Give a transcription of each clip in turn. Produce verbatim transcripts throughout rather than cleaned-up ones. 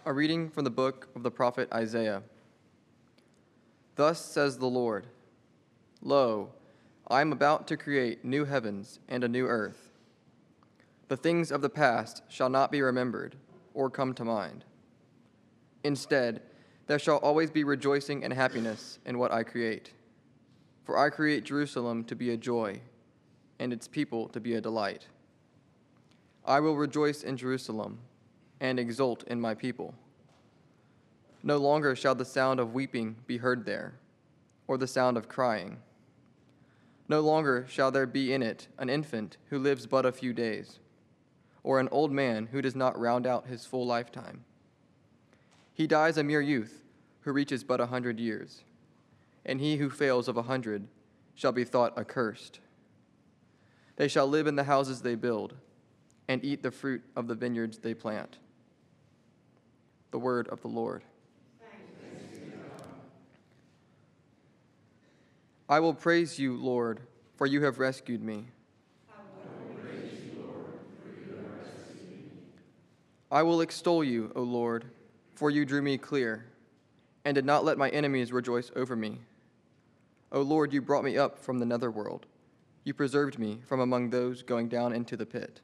A reading from the book of the prophet Isaiah. Thus says the Lord, Lo, I am about to create new heavens and a new earth. The things of the past shall not be remembered or come to mind. Instead, there shall always be rejoicing and happiness in what I create. For I create Jerusalem to be a joy, and its people to be a delight. I will rejoice in Jerusalem and exult in my people. No longer shall the sound of weeping be heard there, or the sound of crying. No longer shall there be in it an infant who lives but a few days, or an old man who does not round out his full lifetime. He dies a mere youth who reaches but a hundred years, and he who fails of a hundred shall be thought accursed. They shall live in the houses they build, and eat the fruit of the vineyards they plant. The word of the Lord. I will praise you, Lord, for you have rescued me. I will praise you, Lord, for you have rescued me. I will extol you, O Lord, for you drew me clear, and did not let my enemies rejoice over me. O Lord, you brought me up from the netherworld. You preserved me from among those going down into the pit.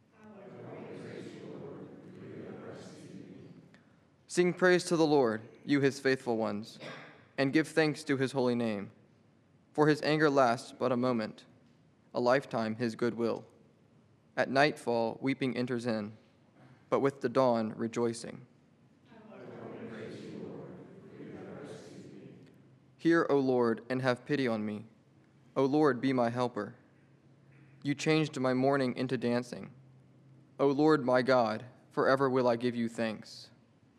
Sing praise to the Lord, you his faithful ones, and give thanks to his holy name. For his anger lasts but a moment, a lifetime his goodwill. At nightfall weeping enters in, but with the dawn rejoicing. Hear, O Lord, and have pity on me. O Lord, be my helper. You changed my mourning into dancing. O Lord, my God, forever will I give you thanks.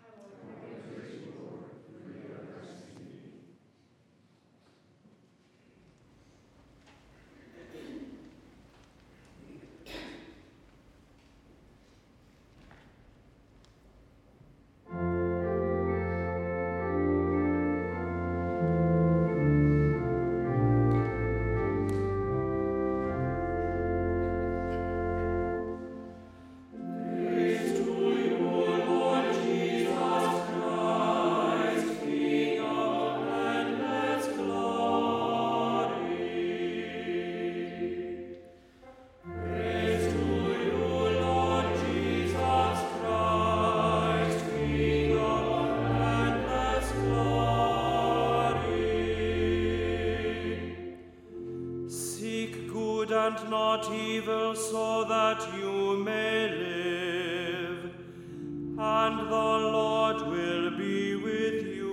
And not evil, so that you may live, and the Lord will be with you.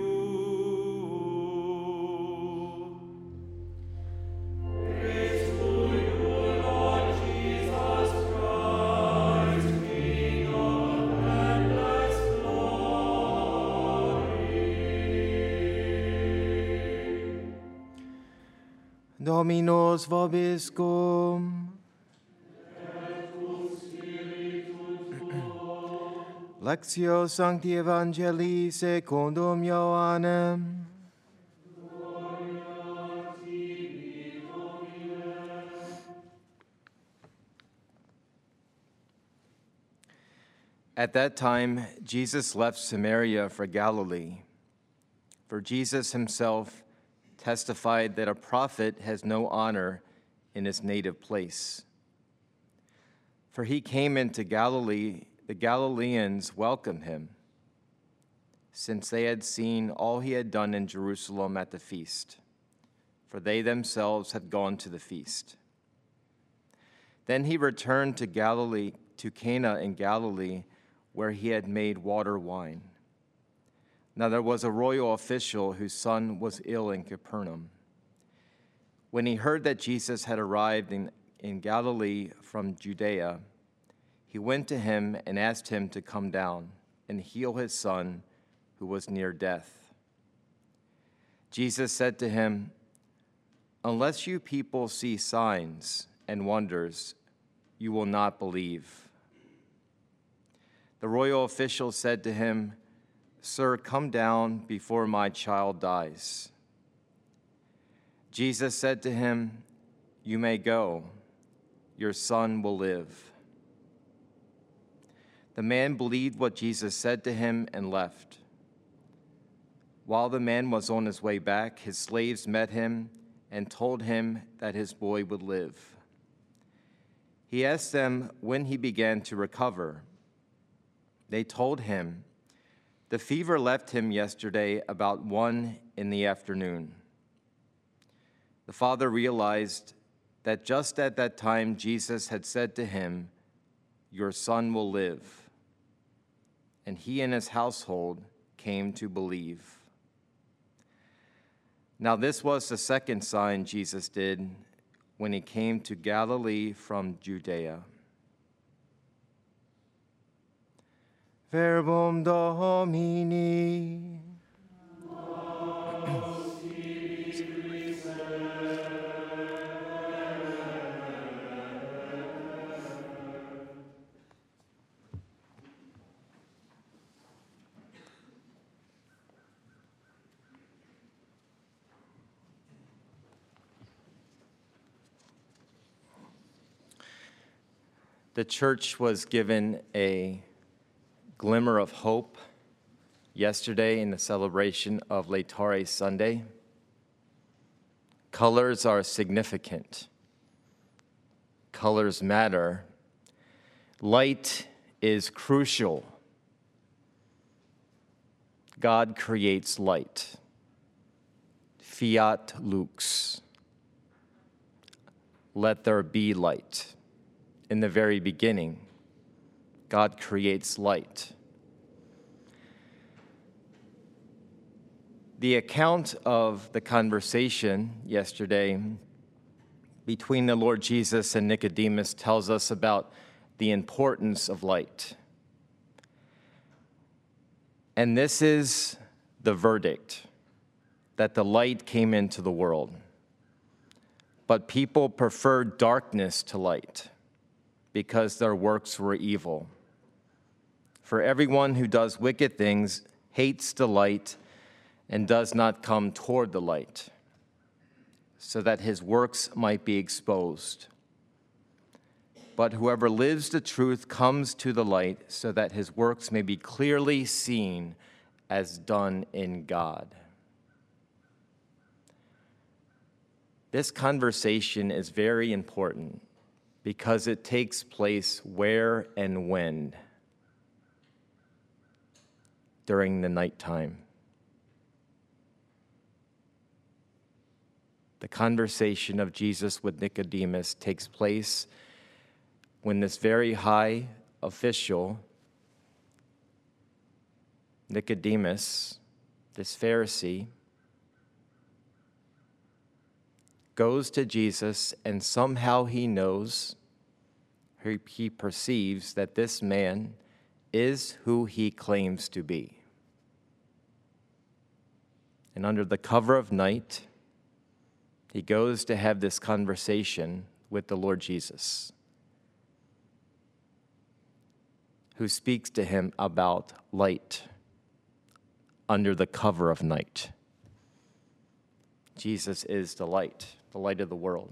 Praise to you, Lord Jesus Christ, King of endless glory. Dominus vobiscum. Lectio Sancti Evangelii secundum Ioannem. At that time, Jesus left Samaria for Galilee, for Jesus himself testified that a prophet has no honor in his native place. For he came into Galilee, the Galileans welcomed him, since they had seen all he had done in Jerusalem at the feast, for they themselves had gone to the feast. Then he returned to Galilee, to Cana in Galilee, where he had made water wine. Now there was a royal official whose son was ill in Capernaum. When he heard that Jesus had arrived in, in Galilee from Judea, he went to him and asked him to come down and heal his son, who was near death. Jesus said to him, "Unless you people see signs and wonders, you will not believe." The royal official said to him, "Sir, come down before my child dies." Jesus said to him, "You may go. Your son will live." The man believed what Jesus said to him and left. While the man was on his way back, his slaves met him and told him that his boy would live. He asked them when he began to recover. They told him, "The fever left him yesterday about one in the afternoon." The father realized that just at that time Jesus had said to him, "Your son will live." And he and his household came to believe. Now this was the second sign Jesus did when he came to Galilee from Judea. Verbum Domini. The church was given a glimmer of hope yesterday in the celebration of Laetare Sunday. Colors are significant. Colors matter. Light is crucial. God creates light. Fiat lux. Let there be light. In the very beginning, God creates light. The account of the conversation yesterday between the Lord Jesus and Nicodemus tells us about the importance of light. And this is the verdict, that the light came into the world. But people preferred darkness to light, because their works were evil. For everyone who does wicked things hates the light and does not come toward the light, so that his works might be exposed. But whoever lives the truth comes to the light, so that his works may be clearly seen as done in God. This conversation is very important, because it takes place where and when? During the nighttime. The conversation of Jesus with Nicodemus takes place when this very high official, Nicodemus, this Pharisee, goes to Jesus, and somehow he knows, he, he perceives that this man is who he claims to be. And under the cover of night, he goes to have this conversation with the Lord Jesus, who speaks to him about light under the cover of night. Jesus is the light, the light of the world.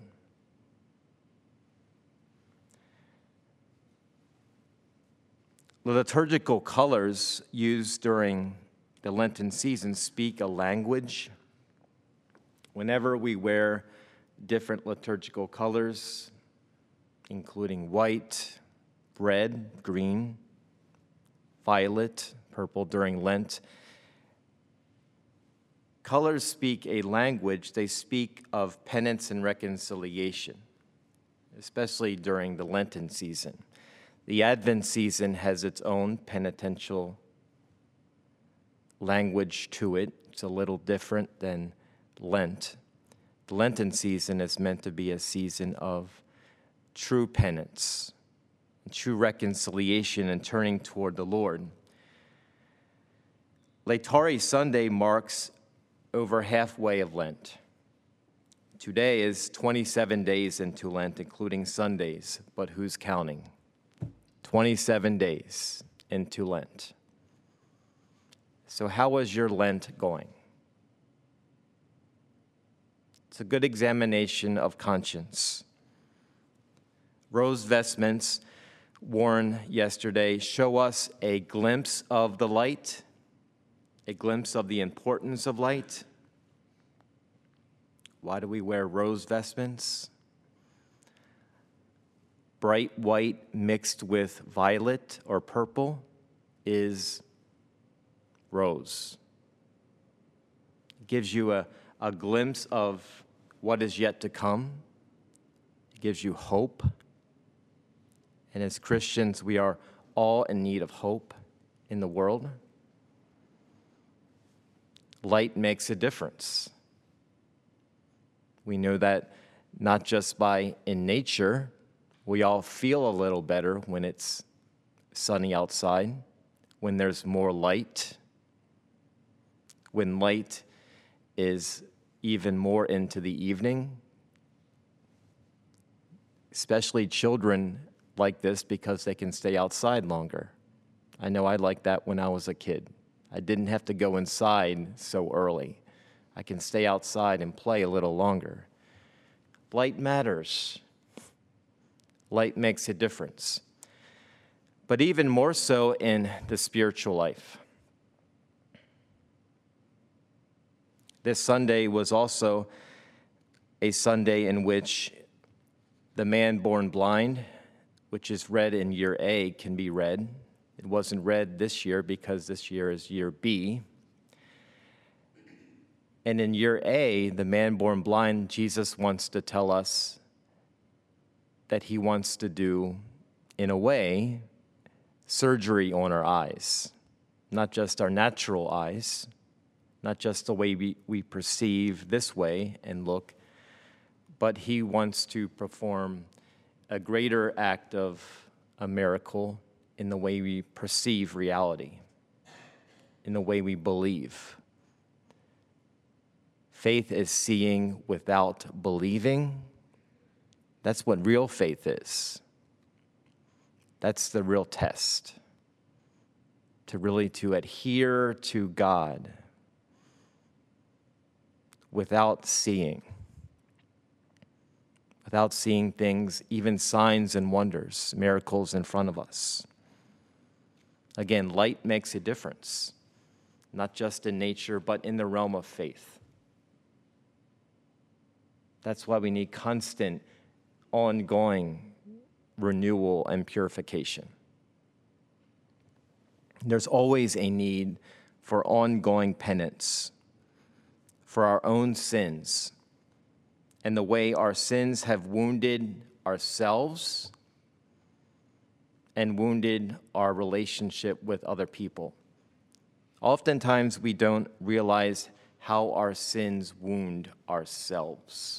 The liturgical colors used during the Lenten season speak a language. Whenever we wear different liturgical colors, including white, red, green, violet, purple during Lent, colors speak a language. They speak of penance and reconciliation, especially during the Lenten season. The Advent season has its own penitential language to it. It's a little different than Lent. The Lenten season is meant to be a season of true penance, true reconciliation, and turning toward the Lord. Laetare Sunday marks over halfway of Lent. Today is twenty-seven days into Lent, including Sundays, but who's counting? twenty-seven days into Lent. So how is your Lent going? It's a good examination of conscience. Rose vestments Warren yesterday, show us a glimpse of the light, a glimpse of the importance of light. Why do we wear rose vestments? Bright white mixed with violet or purple is rose. It gives you a, a glimpse of what is yet to come. It gives you hope. And as Christians, we are all in need of hope in the world. Light makes a difference. We know that not just by in nature, we all feel a little better when it's sunny outside, when there's more light, when light is even more into the evening. Especially children like this because they can stay outside longer. I know I liked that when I was a kid. I didn't have to go inside so early. I can stay outside and play a little longer. Light matters. Light makes a difference. But even more so in the spiritual life. This Sunday was also a Sunday in which the man born blind, which is read in year A, can be read. It wasn't read this year because this year is year B. And in year A, the man born blind, Jesus wants to tell us that he wants to do, in a way, surgery on our eyes. Not just our natural eyes, not just the way we, we perceive this way and look, but he wants to perform a greater act of a miracle in the way we perceive reality, in the way we believe. Faith is seeing without believing. That's what real faith is. That's the real test. To really to adhere to God without seeing. Without seeing things, even signs and wonders, miracles in front of us. Again, light makes a difference, not just in nature, but in the realm of faith. That's why we need constant, ongoing renewal and purification. There's always a need for ongoing penance for our own sins and the way our sins have wounded ourselves and wounded our relationship with other people. Oftentimes, we don't realize how our sins wound ourselves.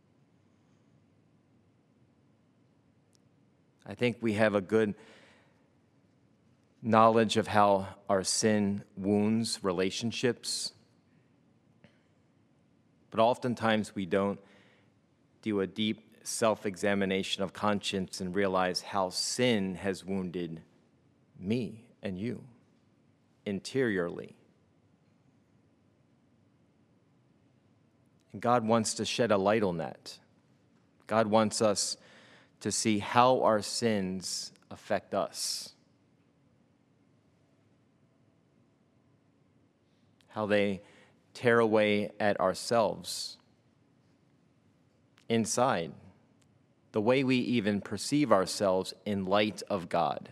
I think we have a good knowledge of how our sin wounds relationships, but oftentimes we don't do a deep self-examination of conscience and realize how sin has wounded me and you interiorly. And God wants to shed a light on that. God wants us to see how our sins affect us, how they tear away at ourselves inside, the way we even perceive ourselves in light of God.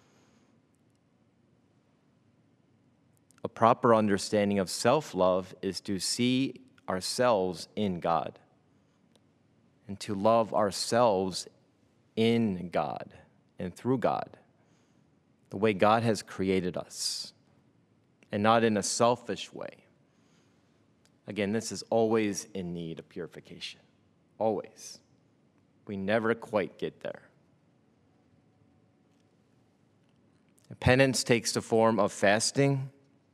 A proper understanding of self-love is to see ourselves in God and to love ourselves in God and through God, the way God has created us, and not in a selfish way. Again, this is always in need of purification, always. We never quite get there. Penance takes the form of fasting.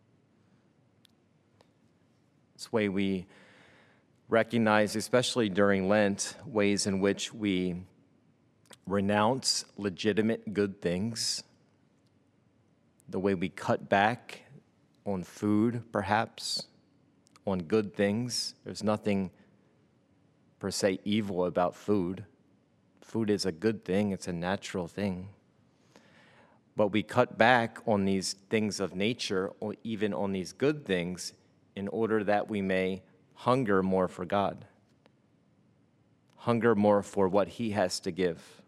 This way we recognize, especially during Lent, ways in which we renounce legitimate good things, the way we cut back on food, perhaps, on good things. There's nothing per se evil about food. Food is a good thing, it's a natural thing. But we cut back on these things of nature, or even on these good things, in order that we may hunger more for God, hunger more for what he has to give.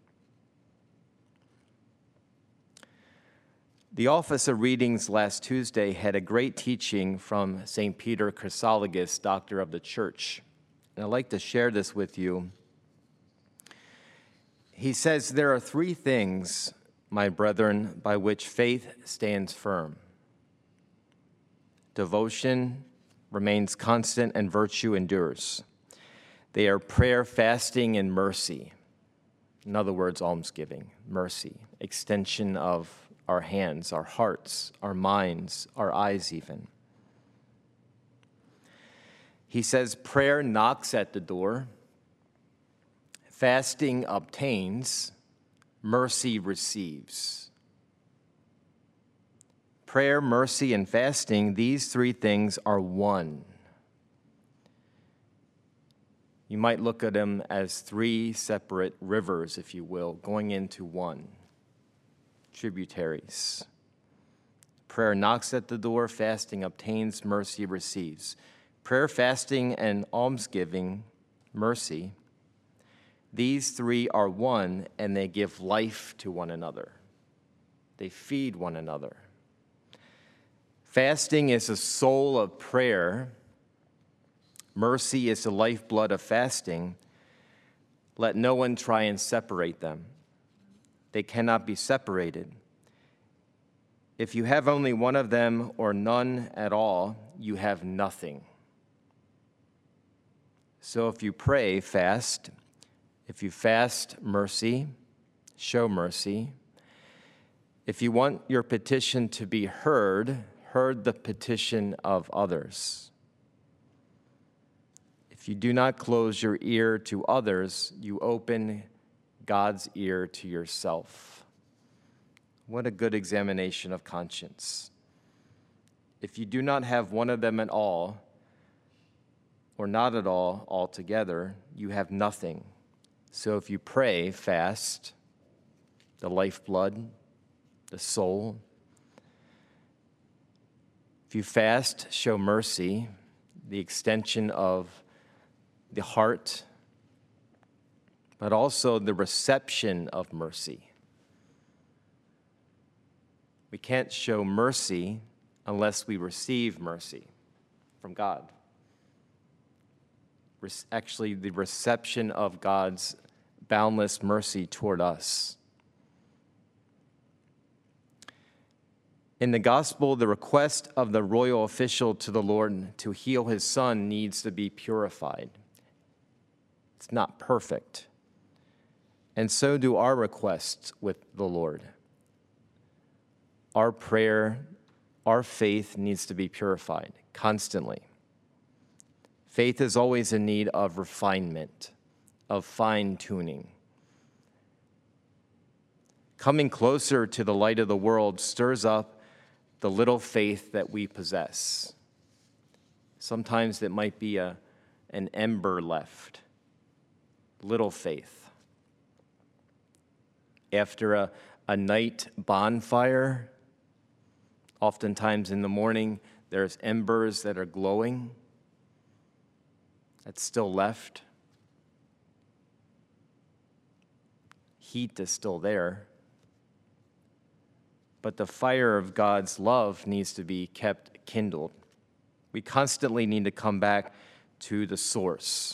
The Office of Readings last Tuesday had a great teaching from Saint Peter Chrysologus, Doctor of the Church. And I'd like to share this with you. He says, there are three things, my brethren, by which faith stands firm. Devotion remains constant and virtue endures. They are prayer, fasting, and mercy. In other words, almsgiving, mercy, extension of our hands, our hearts, our minds, our eyes even. He says prayer knocks at the door, fasting obtains, mercy receives. Prayer, mercy, and fasting, these three things are one. You might look at them as three separate rivers, if you will, going into one. Tributaries. Prayer knocks at the door, fasting obtains, mercy receives. Prayer, fasting, and almsgiving, mercy, these three are one, and they give life to one another. They feed one another. Fasting is the soul of prayer. Mercy is the lifeblood of fasting. Let no one try and separate them. They cannot be separated. If you have only one of them or none at all, you have nothing. So if you pray, fast. If you fast, mercy, show mercy. If you want your petition to be heard, heard the petition of others. If you do not close your ear to others, you open God's ear to yourself. What a good examination of conscience. If you do not have one of them at all, or not at all altogether, you have nothing. So if you pray, fast, the lifeblood, the soul. If you fast, show mercy, the extension of the heart, but also the reception of mercy. We can't show mercy unless we receive mercy from God. Actually, the reception of God's boundless mercy toward us. In the gospel, the request of the royal official to the Lord to heal his son needs to be purified. It's not perfect. And so do our requests with the Lord. Our prayer, our faith needs to be purified constantly. Faith is always in need of refinement, of fine-tuning. Coming closer to the light of the world stirs up the little faith that we possess. Sometimes it might be a, an ember left, little faith. After a, a night bonfire, oftentimes in the morning, there's embers that are glowing. That's still left. Heat is still there. But the fire of God's love needs to be kept kindled. We constantly need to come back to the source.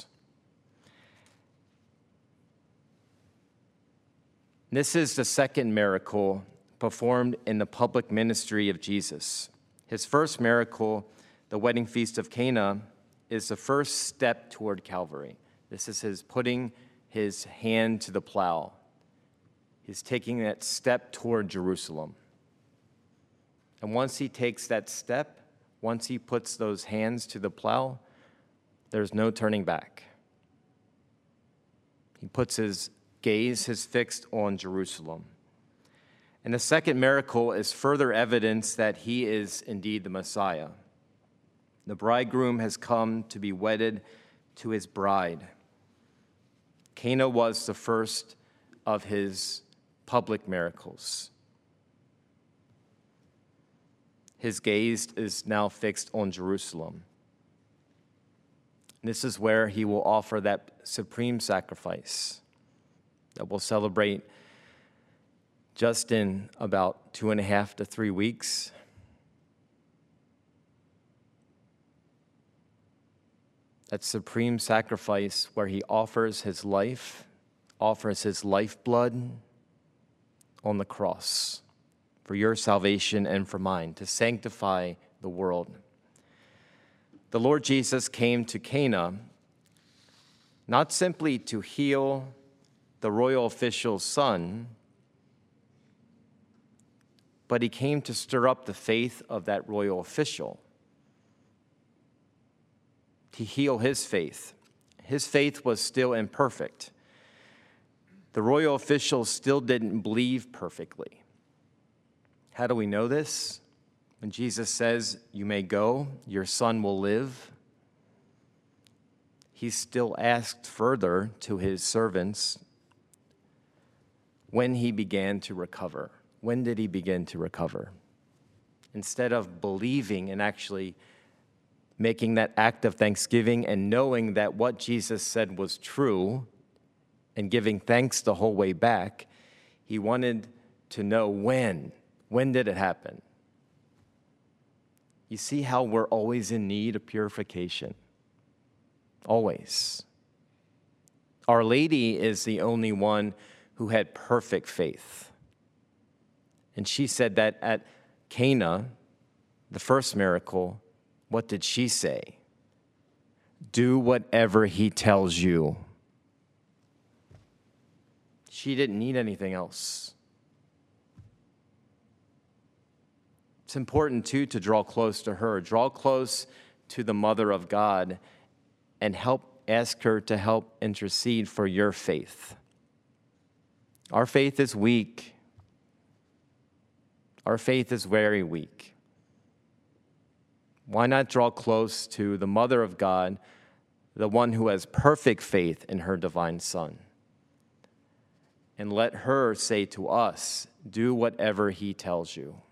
This is the second miracle performed in the public ministry of Jesus. His first miracle, the wedding feast of Cana, is the first step toward Calvary. This is his putting his hand to the plow. He's taking that step toward Jerusalem. And once he takes that step, once he puts those hands to the plow, there's no turning back. He puts his gaze is fixed on Jerusalem. And the second miracle is further evidence that he is indeed the Messiah. The bridegroom has come to be wedded to his bride. Cana was the first of his public miracles. His gaze is now fixed on Jerusalem. This is where he will offer that supreme sacrifice that we'll celebrate just in about two and a half to three weeks. That supreme sacrifice where he offers his life, offers his lifeblood on the cross for your salvation and for mine, to sanctify the world. The Lord Jesus came to Cana not simply to heal the royal official's son, but he came to stir up the faith of that royal official, to heal his faith. His faith was still imperfect. The royal official still didn't believe perfectly. How do we know this? When Jesus says, "You may go, your son will live," he still asked further to his servants when he began to recover. When did he begin to recover? Instead of believing and actually making that act of thanksgiving and knowing that what Jesus said was true and giving thanks the whole way back, he wanted to know when. When did it happen? You see how we're always in need of purification? Always. Our Lady is the only one who had perfect faith. And she said that at Cana, the first miracle, what did she say? Do whatever he tells you. She didn't need anything else. It's important, too, to draw close to her. Draw close to the Mother of God and help ask her to help intercede for your faith. Our faith is weak. Our faith is very weak. Why not draw close to the Mother of God, the one who has perfect faith in her divine Son, and let her say to us, do whatever he tells you.